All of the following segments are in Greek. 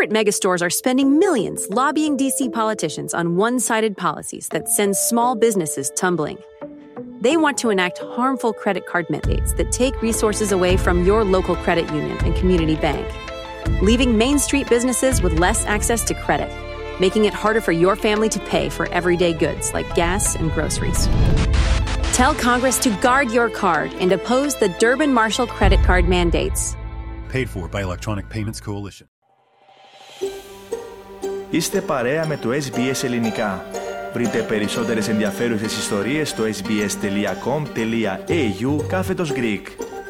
Corporate megastores are spending millions lobbying DC politicians on one-sided policies that send small businesses tumbling. They want to enact harmful credit card mandates that take resources away from your local credit union and community bank, leaving Main Street businesses with less access to credit, making it harder for your family to pay for everyday goods like gas and groceries. Tell Congress to guard your card and oppose the Durbin-Marshall credit card mandates. Paid for by Electronic Payments Coalition. Είστε παρέα με το SBS Ελληνικά. Βρείτε περισσότερες ενδιαφέρουσες ιστορίες στο sbs.com.au/Greek.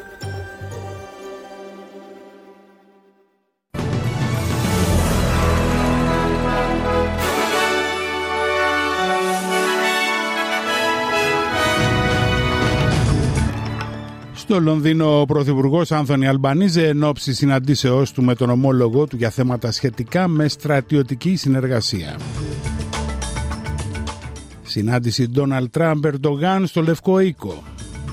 Στο Λονδίνο, ο Πρωθυπουργός Άνθονι Αλμπανίζε εν ώψη συναντήσεώς του με τον ομόλογο του για θέματα σχετικά με στρατιωτική συνεργασία. Συνάντηση Ντόναλντ Τραμπ Ερντογάν στο Λευκό Οίκο.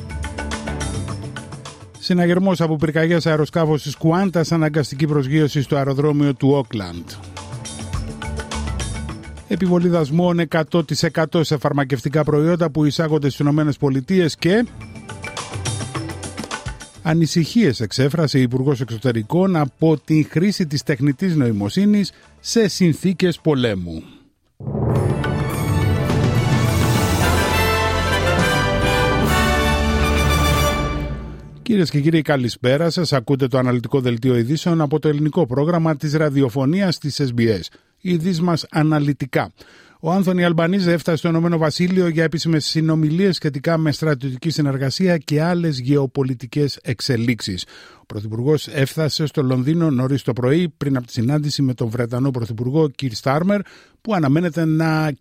Συναγερμός από πυρκαγιάς αεροσκάφος της Κουάντας, αναγκαστική προσγείωση στο αεροδρόμιο του Όκλαντ. Επιβολή δασμών 100% σε φαρμακευτικά προϊόντα που εισάγονται στις ΗΠΑ και ανησυχίες εξέφρασε η Υπουργός Εξωτερικών από την χρήση της τεχνητής νοημοσύνης σε συνθήκες πολέμου. Κυρίες και κύριοι, καλησπέρα σας. Ακούτε το αναλυτικό δελτίο ειδήσεων από το ελληνικό πρόγραμμα της ραδιοφωνίας της SBS. Οι ειδήσεις μας αναλυτικά. Ο Άνθονι Αλμπανίζε έφτασε στο Ηνωμένο Βασίλειο για επίσημες συνομιλίες σχετικά με στρατιωτική συνεργασία και άλλες γεωπολιτικές εξελίξεις. Ο Πρωθυπουργός έφτασε στο Λονδίνο νωρίς το πρωί πριν από τη συνάντηση με τον Βρετανό Πρωθυπουργό Κιρ Στάρμερ, που αναμένεται να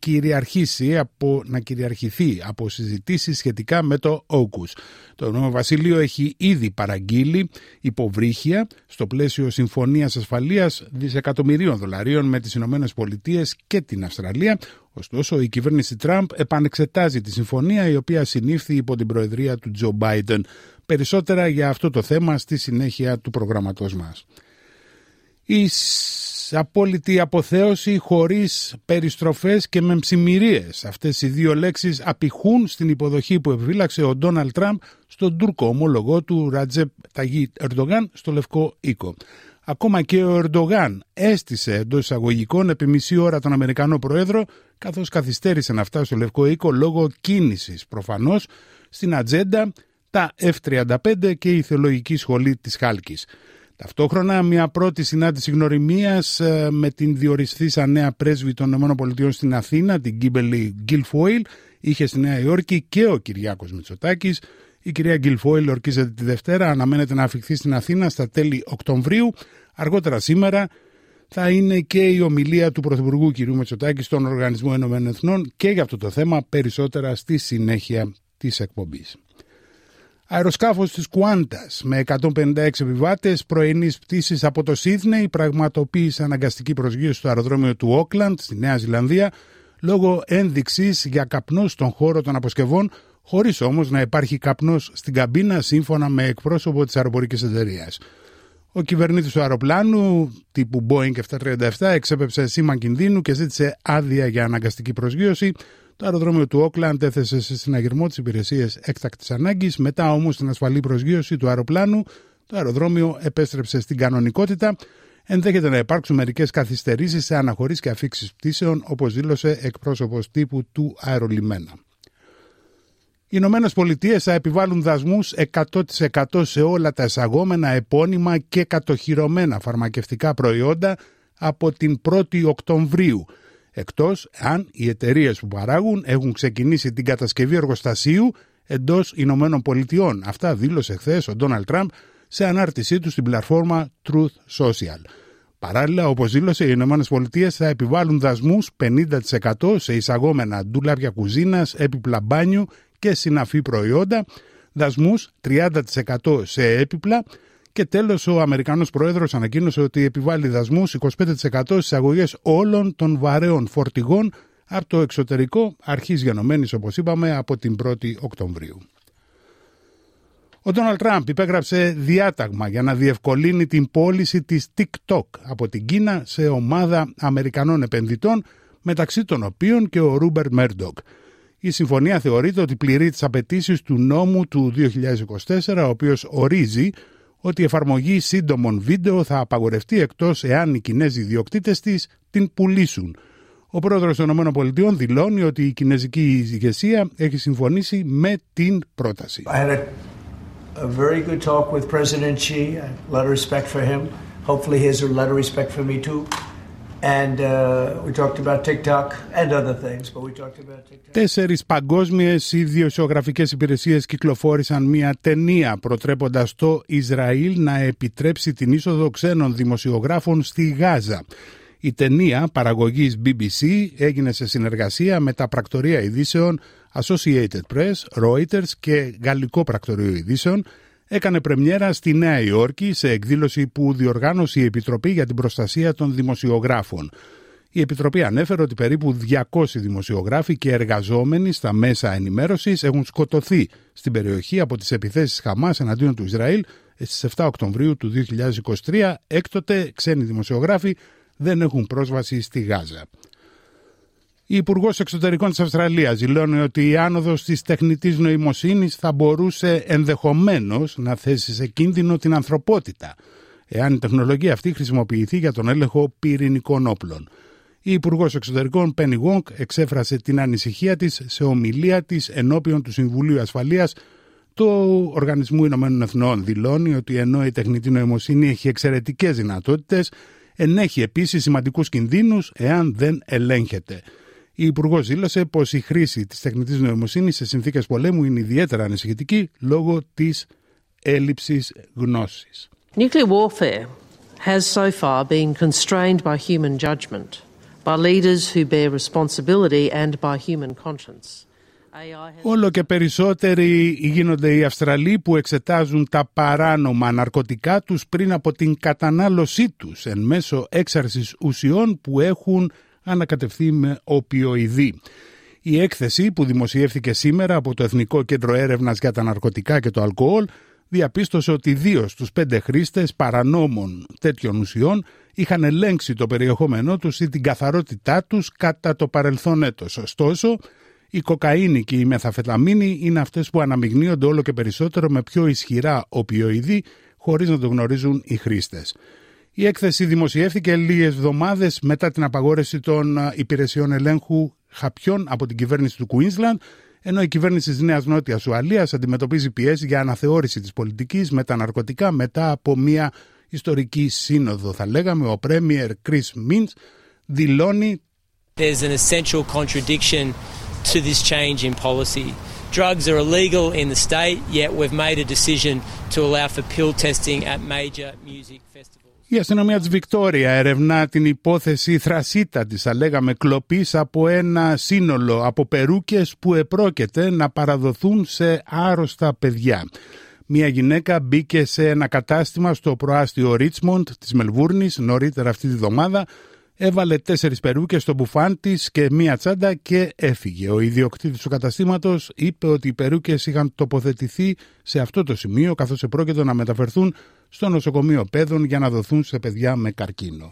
κυριαρχηθεί από συζητήσεις σχετικά με το AUKUS. Το Ηνωμένο Βασίλειο έχει ήδη παραγγείλει υποβρύχια στο πλαίσιο συμφωνίας ασφαλείας $δισεκατομμυρίων με τις Ηνωμένες Πολιτείες και την Αυστραλία. Ωστόσο, η κυβέρνηση Τραμπ επανεξετάζει τη συμφωνία, η οποία συνήφθη υπό την προεδρία του Τζο Μπάιντεν. Περισσότερα για αυτό το θέμα στη συνέχεια του προγραμματός μας. Η απόλυτη αποθέωση χωρίς περιστροφές και με ψημυρίες. Αυτές οι δύο λέξεις απηχούν στην υποδοχή που επιφύλαξε ο Ντόναλντ Τραμπ στον Τούρκο ομόλογό του Ρετζέπ Ταγίπ Ερντογάν στο Λευκό Οίκο. Ακόμα και ο Ερντογάν έστησε εντός εισαγωγικών επί μισή ώρα τον Αμερικανό Πρόεδρο, καθώς καθυστέρησε να φτάσει στο Λευκό Οίκο λόγω κίνησης. Προφανώς στην ατζέντα τα F-35 και η Θεολογική Σχολή της Χάλκης. Ταυτόχρονα, μια πρώτη συνάντηση γνωριμίας με την διοριστήσα νέα πρέσβη των ΗΠΑ στην Αθήνα, την Κίμπερλι Γκίλφόιλ, είχε στη Νέα Υόρκη και ο Κυριάκος Μητσοτάκης. Η κυρία Γκίλφόιλ ορκίζεται τη Δευτέρα, αναμένεται να αφιχθεί στην Αθήνα στα τέλη Οκτωβρίου. Αργότερα σήμερα θα είναι και η ομιλία του Πρωθυπουργού κ. Μητσοτάκη στον Οργανισμό Ηνωμένων Εθνών και για αυτό το θέμα περισσότερα στη συνέχεια της εκπομπής. Αεροσκάφος της Κουάντας με 156 επιβάτες πρωινής πτήσης από το Σίδνεϊ πραγματοποίησε αναγκαστική προσγείωση στο αεροδρόμιο του Όκλαντ στη Νέα Ζηλανδία λόγω ένδειξης για καπνό στον χώρο των αποσκευών, χωρίς όμως να υπάρχει καπνός στην καμπίνα, σύμφωνα με εκπρόσωπο της αεροπορικής εταιρείας. Ο κυβερνήτης του αεροπλάνου τύπου Boeing 737 εξέπεψε σήμα κινδύνου και ζήτησε άδεια για αναγκαστική προσγείωση. Το αεροδρόμιο του Όκλαντ έθεσε σε συναγερμό τις υπηρεσίες έκτακτης ανάγκης. Μετά όμως την ασφαλή προσγείωση του αεροπλάνου, το αεροδρόμιο επέστρεψε στην κανονικότητα. Ενδέχεται να υπάρξουν μερικές καθυστερήσεις σε αναχωρήσεις και αφήξεις πτήσεων, όπως δήλωσε εκπρόσωπος τύπου του αερολιμένα. Οι Ηνωμένες Πολιτείες θα επιβάλλουν δασμούς 100% σε όλα τα εισαγόμενα, επώνυμα και κατοχυρωμένα φαρμακευτικά προϊόντα από την 1η Οκτωβρίου, εκτός αν οι εταιρείες που παράγουν έχουν ξεκινήσει την κατασκευή εργοστασίου εντός Ηνωμένων Πολιτειών. Αυτά δήλωσε χθες ο Ντόναλντ Τραμπ σε ανάρτησή του στην πλατφόρμα Truth Social. Παράλληλα, όπως δήλωσε, οι ΗΠΑ θα επιβάλλουν δασμούς 50% σε εισαγόμενα ντουλάπια κουζίνας, έπιπλα μπάνιου και συναφή προϊόντα, δασμούς 30% σε έπιπλα και τέλος ο Αμερικανός Πρόεδρος ανακοίνωσε ότι επιβάλλει δασμούς 25% στις εισαγωγές όλων των βαρέων φορτηγών από το εξωτερικό, αρχής γενομένης όπως είπαμε από την 1η Οκτωβρίου. Ο Ντόναλντ Τραμπ υπέγραψε διάταγμα για να διευκολύνει την πώληση της TikTok από την Κίνα σε ομάδα Αμερικανών επενδυτών, μεταξύ των οποίων και ο Ρούμπερτ Μέρντοκ. Η συμφωνία θεωρείται ότι πληρεί τις απαιτήσεις του νόμου του 2024, ο οποίος ορίζει ότι η εφαρμογή σύντομων βίντεο θα απαγορευτεί εκτός εάν οι Κινέζοι ιδιοκτήτες της την πουλήσουν. Ο πρόεδρος των ΗΠΑ δηλώνει ότι η κινέζικη ηγεσία έχει συμφωνήσει με την πρόταση. I had a very good talk with President Xi. A lot of respect for him. Hopefully he has a lot of respect for me too. And we talked about TikTok and other things, but we talked about TikTok. 4 παγκόσμιες ιδιοσιογραφικές υπηρεσίες κυκλοφόρησαν μια ταινία προτρέποντας το Ισραήλ να επιτρέψει την είσοδο ξένων δημοσιογράφων στη Γάζα. Η ταινία παραγωγής BBC έγινε σε συνεργασία με τα πρακτορεία ειδήσεων Associated Press, Reuters και Γαλλικό Πρακτορείο Ειδήσεων. Έκανε πρεμιέρα στη Νέα Υόρκη σε εκδήλωση που διοργάνωσε η Επιτροπή για την Προστασία των Δημοσιογράφων. Η Επιτροπή ανέφερε ότι περίπου 200 δημοσιογράφοι και εργαζόμενοι στα μέσα ενημέρωσης έχουν σκοτωθεί στην περιοχή από τις επιθέσεις Χαμάς εναντίον του Ισραήλ στις 7 Οκτωβρίου του 2023. Έκτοτε ξένοι δημοσιογράφοι δεν έχουν πρόσβαση στη Γάζα. Η Υπουργός Εξωτερικών της Αυστραλίας δηλώνει ότι η άνοδος της τεχνητής νοημοσύνης θα μπορούσε ενδεχομένως να θέσει σε κίνδυνο την ανθρωπότητα, εάν η τεχνολογία αυτή χρησιμοποιηθεί για τον έλεγχο πυρηνικών όπλων. Η Υπουργός Εξωτερικών Penny Wong εξέφρασε την ανησυχία της σε ομιλία της ενώπιον του Συμβουλίου Ασφαλείας του Οργανισμού Ηνωμένων Εθνών. Δηλώνει ότι ενώ η τεχνητή νοημοσύνη έχει εξαιρετικές δυνατότητες, ενέχει επίσης σημαντικούς κινδύνους εάν δεν ελέγχεται. Η Υπουργός δήλωσε πως η χρήση της τεχνητής νοημοσύνης σε συνθήκες πολέμου είναι ιδιαίτερα ανησυχητική λόγω της έλλειψης γνώσης. Nuclear warfare has so far been constrained by human judgment, by leaders who bear responsibility and by human conscience. Όλο και περισσότεροι γίνονται οι Αυστραλοί που εξετάζουν τα παράνομα ναρκωτικά τους πριν από την κατανάλωσή τους εν μέσω έξαρσης ουσιών που έχουν ανακατευθεί με οπιοειδή. Η έκθεση που δημοσιεύθηκε σήμερα από το Εθνικό Κέντρο Έρευνας για τα Ναρκωτικά και το Αλκοόλ διαπίστωσε ότι 2 στους 5 χρήστες παρανόμων τέτοιων ουσιών είχαν ελέγξει το περιεχόμενό τους ή την καθαρότητά τους κατά το παρελθόν έτος. Ωστόσο, η κοκαίνη και η μεθαμφεταμίνη είναι αυτές που αναμειγνύονται όλο και περισσότερο με πιο ισχυρά οπιοειδή χωρίς να το γνωρίζουν οι χρήστες. Η έκθεση δημοσιεύθηκε λίγες εβδομάδες μετά την απαγόρευση των υπηρεσιών ελέγχου χαπιών από την κυβέρνηση του Queensland, ενώ η κυβέρνηση της Νέας Νότιας Ουαλίας αντιμετωπίζει πιέσεις για αναθεώρηση της πολιτικής με τα ναρκωτικά μετά από μια ιστορική σύνοδο. Θα λέγαμε, ο Πρέμιερ Chris Minns δηλώνει There's an essential contradiction to this change in policy. Drugs are illegal in the state, yet we've made a decision to allow for pill testing at major music festivals. Η αστυνομία της Βικτόρια ερευνά την υπόθεση θρασίτατης, θα λέγαμε, κλοπής από ένα σύνολο από περούκες που επρόκειται να παραδοθούν σε άρρωστα παιδιά. Μια γυναίκα μπήκε σε ένα κατάστημα στο προάστιο Ρίτσμοντ της Μελβούρνης νωρίτερα αυτή τη βδομάδα, έβαλε 4 περούκες στο μπουφάν της και μία τσάντα και έφυγε. Ο ιδιοκτήτης του καταστήματος είπε ότι οι περούκες είχαν τοποθετηθεί σε αυτό το σημείο καθώς επρόκειτο να μεταφερθούν στο νοσοκομείο παιδών για να δοθούν σε παιδιά με καρκίνο.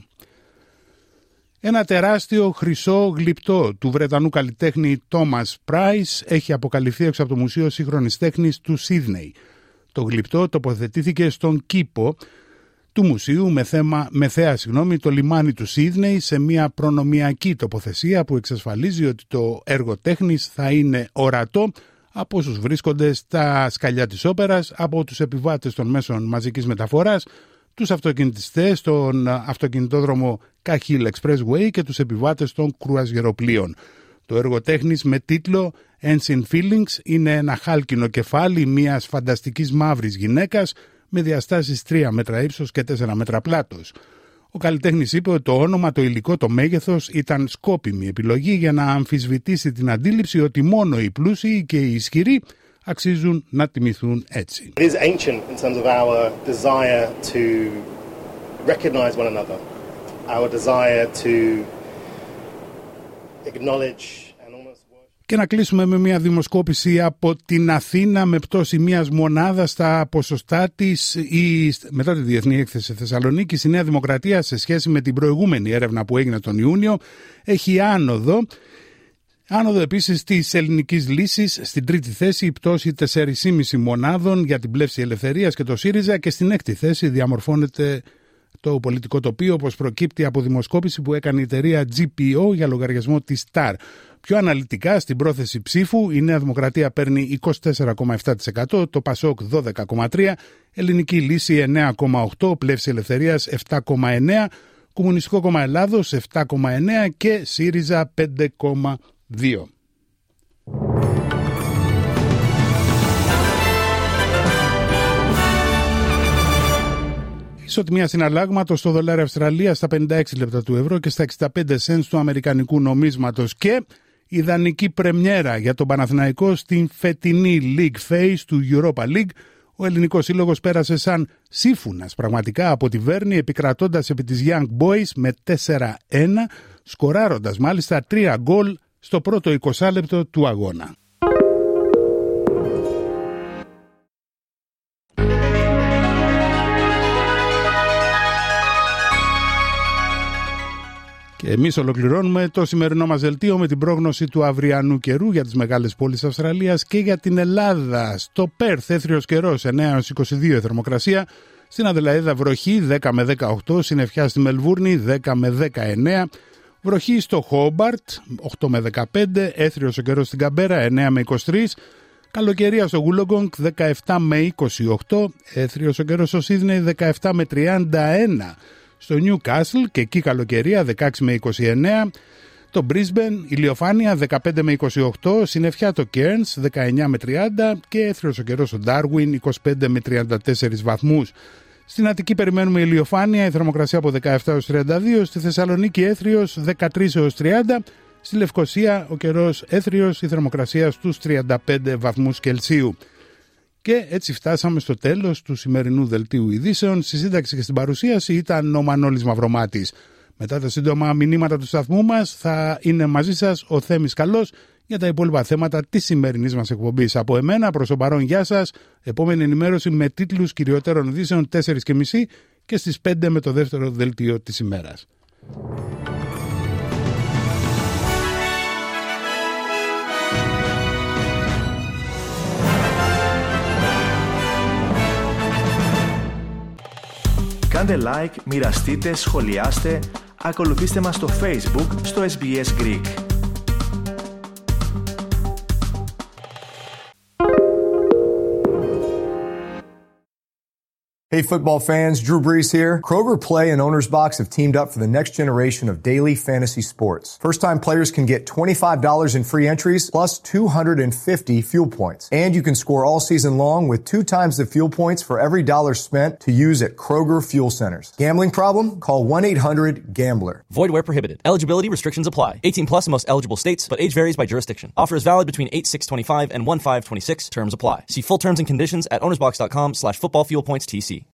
Ένα τεράστιο χρυσό γλυπτό του Βρετανού καλλιτέχνη Thomas Price έχει αποκαλυφθεί έξω από το Μουσείο Σύγχρονης Τέχνης του Σίδνεϊ. Το γλυπτό τοποθετήθηκε στον κήπο του μουσείου με θέα το λιμάνι του Σίδνεϊ σε μια προνομιακή τοποθεσία που εξασφαλίζει ότι το έργο τέχνης θα είναι ορατό από όσους βρίσκονται στα σκαλιά της όπερας, από τους επιβάτες των μέσων μαζικής μεταφοράς, τους αυτοκινητιστές στον αυτοκινητόδρομο Cahill Expressway και τους επιβάτες των κρουαζιεροπλοίων. Το έργο τέχνης με τίτλο Ancient Feelings είναι ένα χάλκινο κεφάλι μιας φανταστικής μαύρης γυναίκας με διαστάσεις 3 μέτρα ύψος και 4 μέτρα πλάτος. Ο καλλιτέχνης είπε ότι το όνομα, το υλικό, το μέγεθος ήταν σκόπιμη επιλογή για να αμφισβητήσει την αντίληψη ότι μόνο οι πλούσιοι και οι ισχυροί αξίζουν να τιμηθούν έτσι. It is ancient in terms of our desire to recognize one another, our desire to acknowledge. Και να κλείσουμε με μια δημοσκόπηση από την Αθήνα με πτώση μιας μονάδας στα ποσοστά της. Μετά τη Διεθνή Έκθεση Θεσσαλονίκης, η Νέα Δημοκρατία σε σχέση με την προηγούμενη έρευνα που έγινε τον Ιούνιο έχει άνοδο. Άνοδο επίσης της ελληνικής λύσης, στην τρίτη θέση η πτώση 4,5 μονάδων για την Πλεύση Ελευθερίας και το ΣΥΡΙΖΑ, και στην έκτη θέση διαμορφώνεται το πολιτικό τοπίο όπως προκύπτει από δημοσκόπηση που έκανε η εταιρεία GPO για λογαριασμό της ΤΑΡ. Πιο αναλυτικά, στην πρόθεση ψήφου η Νέα Δημοκρατία παίρνει 24,7%, το ΠΑΣΟΚ 12,3%, Ελληνική Λύση 9,8%, Πλεύση Ελευθερίας 7,9%, Κομμουνιστικό Κόμμα Ελλάδος 7,9% και ΣΥΡΙΖΑ 5,2%. Ισοτιμία συναλλάγματος στο δολάριο Αυστραλίας στα 56 λεπτά του ευρώ και στα 65 cents του αμερικανικού νομίσματος. Και ιδανική πρεμιέρα για τον Παναθηναϊκό στην φετινή League Phase του Europa League. Ο ελληνικός σύλλογος πέρασε σαν σύμφωνας πραγματικά από τη Βέρνη, επικρατώντας επί της Young Boys με 4-1, σκοράροντας μάλιστα 3 γκολ στο πρώτο 20 λεπτό του αγώνα. Και εμείς ολοκληρώνουμε το σημερινό μας δελτίο με την πρόγνωση του αυριανού καιρού για τις μεγάλες πόλεις Αυστραλίας και για την Ελλάδα. Στο Πέρθ έθριος καιρός 9-22 η θερμοκρασία, στην Αδελαίδα βροχή 10 με 18, συννεφιά στη Μελβούρνη 10 με 19, βροχή στο Χόμπαρτ 8 με 15, έθριος ο καιρός στην Καμπέρα 9 με 23, καλοκαιρία στο Γούλογκονγκ 17 με 28, έθριος ο καιρός στο Σίδνεϊ 17 με 31, στο Νιου Κάσλ και εκεί καλοκαιρία 16 με 29, το Μπρίσμπεν ηλιοφάνεια 15 με 28, συννεφιά το Κέρνς 19 με 30 και έθριος ο καιρός στο Ντάρουιν 25 με 34 βαθμούς. Στην Αττική περιμένουμε ηλιοφάνεια, η θερμοκρασία από 17 έως 32, στη Θεσσαλονίκη έθριος 13 έως 30, στη Λευκοσία ο καιρός έθριος, η θερμοκρασία στους 35 βαθμούς Κελσίου. Και έτσι φτάσαμε στο τέλος του σημερινού δελτίου ειδήσεων. Στη σύνταξη και στην παρουσίαση ήταν ο Μανώλης Μαυρομάτης. Μετά τα σύντομα μηνύματα του σταθμού μας θα είναι μαζί σας ο Θέμης Καλός για τα υπόλοιπα θέματα της σημερινής μας εκπομπής. Από εμένα προς το παρόν γεια σας. Επόμενη ενημέρωση με τίτλους κυριωτέρων ειδήσεων 4:30 και στις 5 με το δεύτερο δελτίο της ημέρας. Κάντε like, μοιραστείτε, σχολιάστε, ακολουθήστε μας στο Facebook, στο SBS Greek. Hey football fans, Drew Brees here. Kroger Play and Owner's Box have teamed up for the next generation of daily fantasy sports. First-time players can get $25 in free entries plus 250 fuel points. And you can score all season long with 2 times the fuel points for every dollar spent to use at Kroger Fuel Centers. Gambling problem? Call 1-800-GAMBLER. Void where prohibited. Eligibility restrictions apply. 18 plus in most eligible states, but age varies by jurisdiction. Offer is valid between 8/6/25 and 1/5/26. Terms apply. See full terms and conditions at ownersbox.com/footballfuelpointstc.